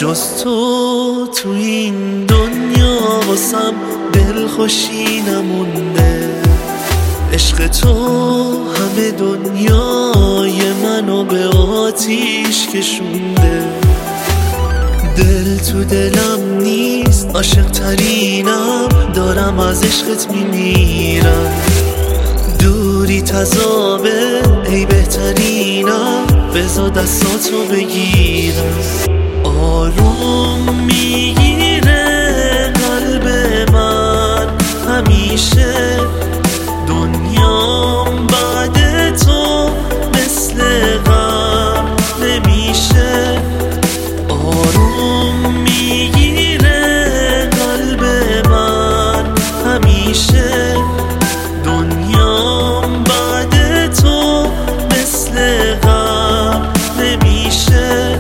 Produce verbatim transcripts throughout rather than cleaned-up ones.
جز تو تو این دنیا واسم دلخوشی نمونده. عشق تو همه دنیای منو به آتیش کشونده. دل تو دلم نیست، عاشق ترینم، دارم از عشقت میمیرم. دوری تذابه ای بهترینم، بذار دستاتو بگیرم. آروم میگیره قلب من همیشه، دنیام بعد تو مثل غم نمیشه. آروم میگیره قلب من همیشه، دنیام بعد تو مثل غم نمیشه.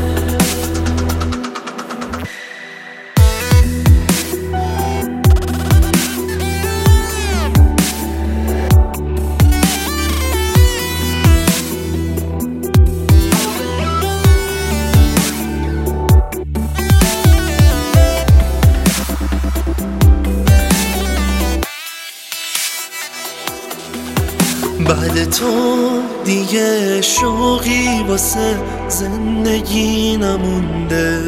بعد تو دیگه شوقی واسه زندگی نمونده.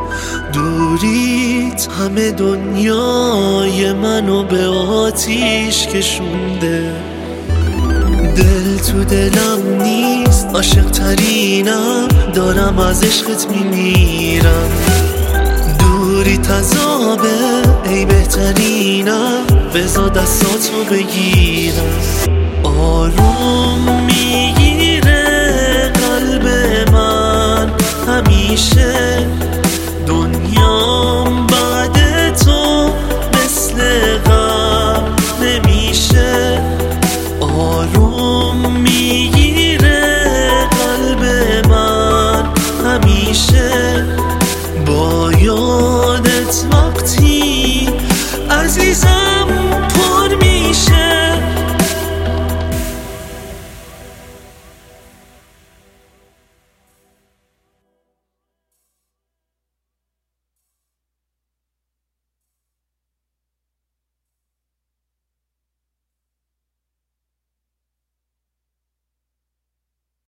دوریت همه دنیای منو به آتیش کشونده. دل تو دلم نیست، عاشق ترینم، دارم از عشقت میمیرم. دوری تذابه ای بهترینم، بذار دستاتو بگیرم. آروم میگیره قلب من همیشه،